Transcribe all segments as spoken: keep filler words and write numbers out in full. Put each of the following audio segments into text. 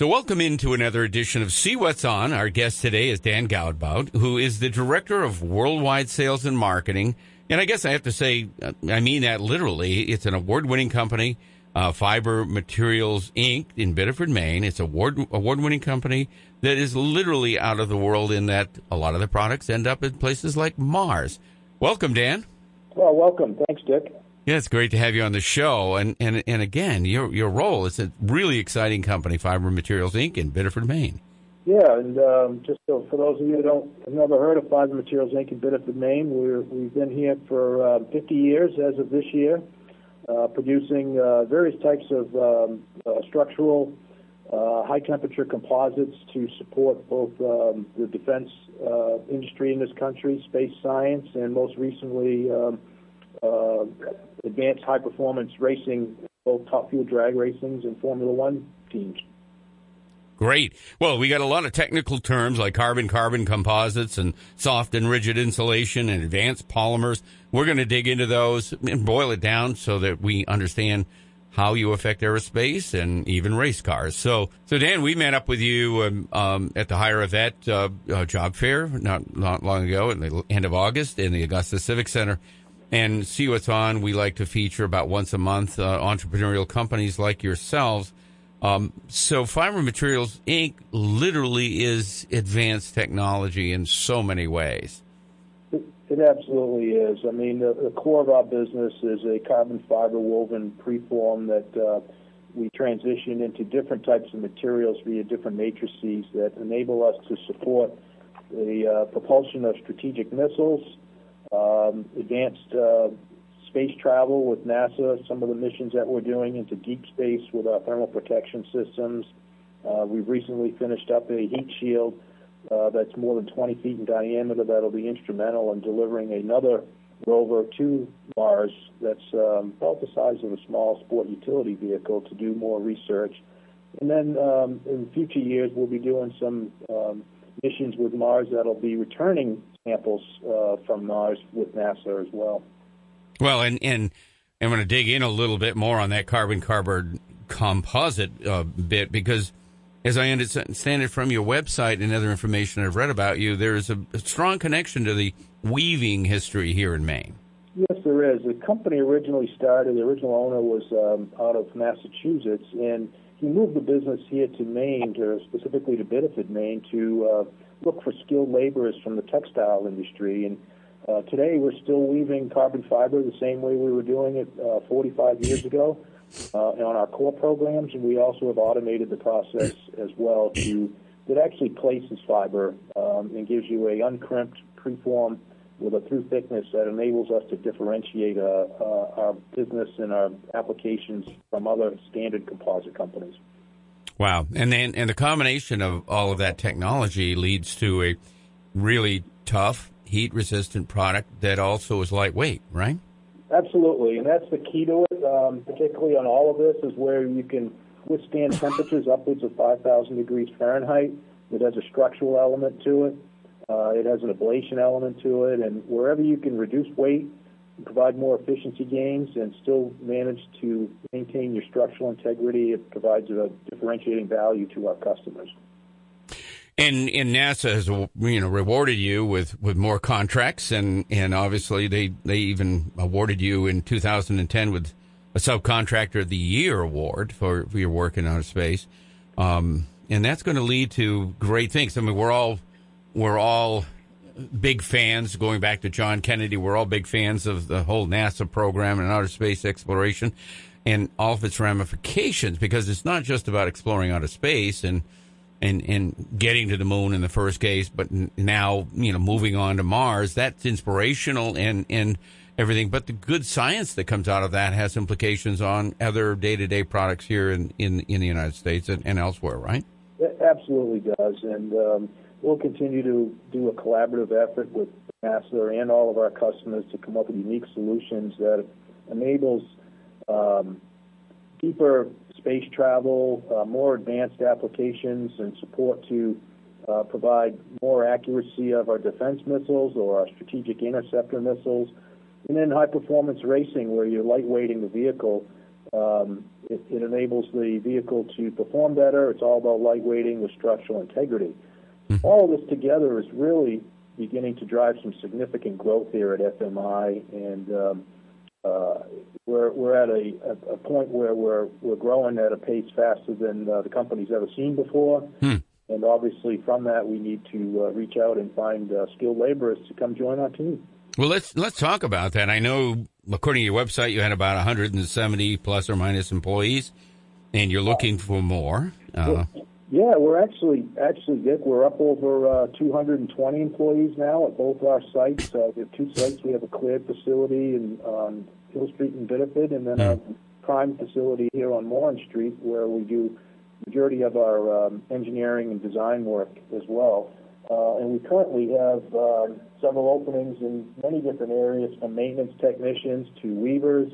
So welcome into another edition of See What's On. Our guest today is Dan Gaudbout, who is the Director of Worldwide Sales and Marketing. And I guess I have to say, I mean that literally. It's an award-winning company, uh, Fiber Materials, Incorporated in Biddeford, Maine. It's an award, award-winning company that is literally out of the world in that a lot of the products end up in places like Mars. Welcome, Dan. Well, welcome. Thanks, Dick. Yeah, it's great to have you on the show. And and, and again, your your role is a really exciting company, Fiber Materials, Incorporated in Biddeford, Maine. Yeah, and um, just so for those of you who don't have never heard of Fiber Materials, Incorporated in Biddeford, Maine, we're, we've been here for uh, fifty years as of this year, uh, producing uh, various types of um, uh, structural, uh, high-temperature composites to support both um, the defense uh, industry in this country, space science, and most recently um, uh, advanced high-performance racing, both top fuel drag racings and Formula One teams. Great. Well, we got a lot of technical terms like carbon-carbon composites and soft and rigid insulation and advanced polymers. We're going to dig into those and boil it down so that we understand how you affect aerospace and even race cars. So, so Dan, we met up with you um, um, at the Hire Vet uh, uh, job fair not not long ago at the end of August in the Augusta Civic Center. And See What's On, we like to feature about once a month uh, entrepreneurial companies like yourselves. Um, so Fiber Materials, Incorporated literally is advanced technology in so many ways. It, it absolutely is. I mean, the, the core of our business is a carbon fiber woven preform that uh, we transition into different types of materials via different matrices that enable us to support the uh, propulsion of strategic missiles, um, advanced uh, space travel with NASA, some of the missions that we're doing into deep space with our thermal protection systems. Uh, we've recently finished up a heat shield uh, that's more than twenty feet in diameter that'll be instrumental in delivering another rover to Mars that's um, about the size of a small sport utility vehicle to do more research. And then um, in future years, we'll be doing some um, missions with Mars that'll be returning samples uh, from Mars with NASA as well. Well, and, and I'm going to dig in a little bit more on that carbon-carbon composite uh, bit because, as I understand it from your website and other information I've read about you, there's a, a strong connection to the weaving history here in Maine. Yes, there is. The company originally started, the original owner was um, out of Massachusetts, and he moved the business here to Maine, to, specifically to Biddeford, Maine, to uh, look for skilled laborers from the textile industry. And Uh, today, we're still weaving carbon fiber the same way we were doing it uh, forty-five years ago uh, on our core programs, and we also have automated the process as well to that actually places fiber um, and gives you a uncrimped preform with a through thickness that enables us to differentiate uh, uh, our business and our applications from other standard composite companies. Wow, and then and the combination of all of that technology leads to a really tough, heat-resistant product that also is lightweight, right? Absolutely, and that's the key to it, um, particularly on all of this, is where you can withstand temperatures upwards of five thousand degrees Fahrenheit. It has a structural element to it. Uh, it has an ablation element to it, and wherever you can reduce weight, provide more efficiency gains, and still manage to maintain your structural integrity, it provides a differentiating value to our customers. And, and NASA has, you know, rewarded you with, with more contracts, and, and obviously they, they even awarded you in two thousand ten with a Subcontractor of the Year award for, for your work in outer space. Um, and that's going to lead to great things. I mean, we're all we're all big fans, going back to John Kennedy. We're all big fans of the whole NASA program and outer space exploration and all of its ramifications, because it's not just about exploring outer space and And, and getting to the moon in the first case, but now, you know, moving on to Mars. That's inspirational and, and everything. But the good science that comes out of that has implications on other day-to-day products here in, in, in the United States and, and elsewhere, right? It absolutely does. And um, we'll continue to do a collaborative effort with NASA and all of our customers to come up with unique solutions that enables um, deeper space travel, uh, more advanced applications, and support to uh, provide more accuracy of our defense missiles or our strategic interceptor missiles. And then high-performance racing, where you're lightweighting the vehicle Um, it, it enables the vehicle to perform better. It's all about lightweighting with structural integrity. Mm-hmm. All of this together is really beginning to drive some significant growth here at F M I, and um, uh, we're we're at a, a, a point where we're we're growing at a pace faster than uh, the company's ever seen before. Hmm. And obviously, from that, we need to uh, reach out and find uh, skilled laborers to come join our team. Well, let's let's talk about that. I know, according to your website, you had about one hundred seventy plus or minus employees, and you're looking for more. Uh, yeah, we're actually actually Dick, we're up over uh, two hundred twenty employees now at both our sites. Uh, we have two sites. We have a cleared facility in, on Hill Street in Biddeford, and then mm. a prime facility here on Moran Street, where we do the majority of our um, engineering and design work as well. Uh, and we currently have um, several openings in many different areas, from maintenance technicians to weavers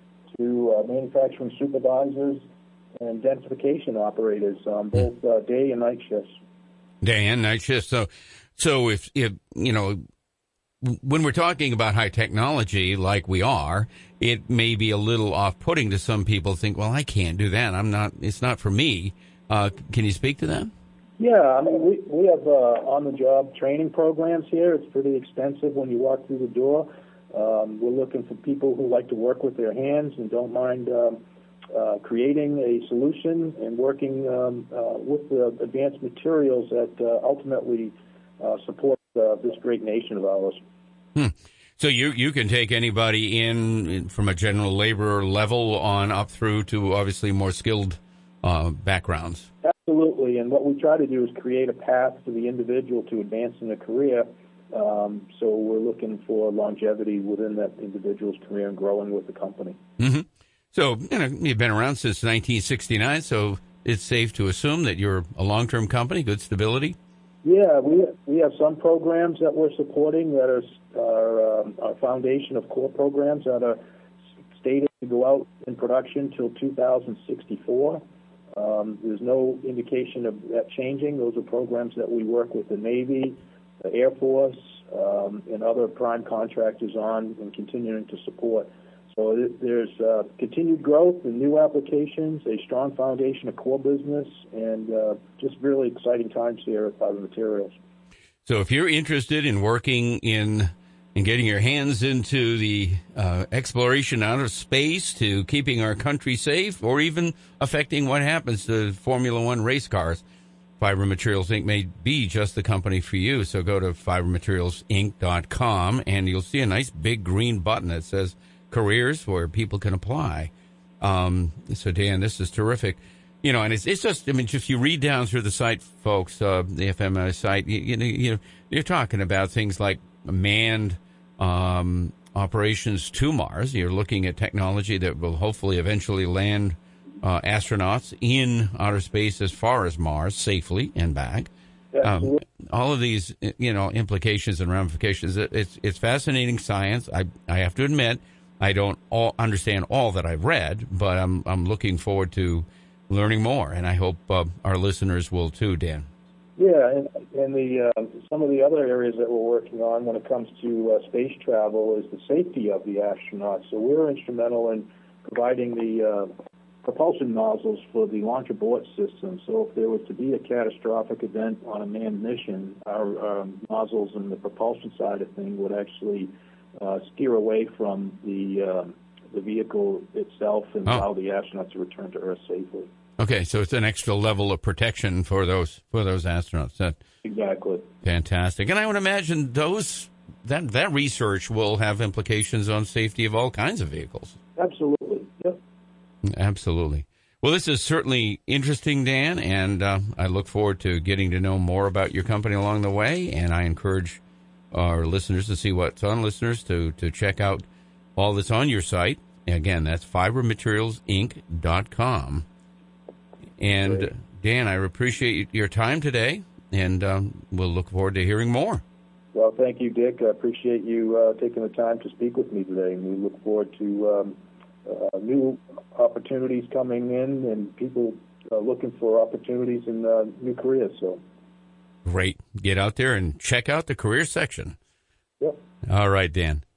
to uh, manufacturing supervisors and densification operators on both uh, day and night shifts. Day and night shifts. So, so if, if, you know, when we're talking about high technology like we are, it may be a little off-putting to some people. Think, well, I can't do that. I'm not, it's not for me. Uh, can you speak to that? Yeah, I mean, we, we have uh, on-the-job training programs here. It's pretty extensive when you walk through the door. Um, we're looking for people who like to work with their hands and don't mind um, uh, creating a solution and working um, uh, with the advanced materials that uh, ultimately uh, support uh, this great nation of ours. Hmm. So you you can take anybody in from a general laborer level on up through to obviously more skilled uh, backgrounds. Absolutely, and what we try to do is create a path for the individual to advance in a career. Um, so we're looking for longevity within that individual's career and growing with the company. Mm-hmm. So you know, you've been around since nineteen sixty-nine, so it's safe to assume that you're a long-term company, good stability? Yeah, we we have some programs that we're supporting that are our, um, our foundation of core programs that are stated to go out in production till two thousand sixty-four. Um, there's no indication of that changing. Those are programs that we work with the Navy, the Air Force, um, and other prime contractors on and continuing to support. So there's uh, continued growth and new applications, a strong foundation of core business, and uh, just really exciting times here at Fiber Materials. So if you're interested in working in and getting your hands into the uh, exploration out of space to keeping our country safe, or even affecting what happens to Formula One race cars, Fiber Materials Incorporated may be just the company for you. So go to fiber materials inc dot com, and you'll see a nice big green button that says careers, where people can apply. Um, so, Dan, this is terrific. You know, and it's it's just, I mean, just you read down through the site, folks, uh, the F M I site, you, you know, you, you're talking about things like manned um, operations to Mars. You're looking at technology that will hopefully eventually land uh, astronauts in outer space as far as Mars safely and back. Um, all of these, you know, implications and ramifications. It's it's fascinating science. I I have to admit, I don't all understand all that I've read, but I'm I'm looking forward to learning more, and I hope uh, our listeners will too, Dan. Yeah, and, and the uh, some of the other areas that we're working on when it comes to uh, space travel is the safety of the astronauts. So we're instrumental in providing the uh, propulsion nozzles for the launch abort system. So if there was to be a catastrophic event on a manned mission, our um, nozzles and the propulsion side of things would actually uh, steer away from the uh, the vehicle itself and oh. allow the astronauts to return to Earth safely. Okay, so it's an extra level of protection for those for those astronauts. That, exactly. Fantastic. And I would imagine those that that research will have implications on safety of all kinds of vehicles. Absolutely. Yep. Absolutely. Well, this is certainly interesting, Dan, and uh, I look forward to getting to know more about your company along the way. And I encourage our listeners to see what's on listeners to to check out all that's on your site. Again, that's fiber materials inc dot com. And, Great. Dan, I appreciate your time today, and um, we'll look forward to hearing more. Well, thank you, Dick. I appreciate you uh, taking the time to speak with me today, and we look forward to um, uh, new opportunities coming in and people uh, looking for opportunities in uh, new careers. So, Great. Get out there and check out the career section. Yep. All right, Dan.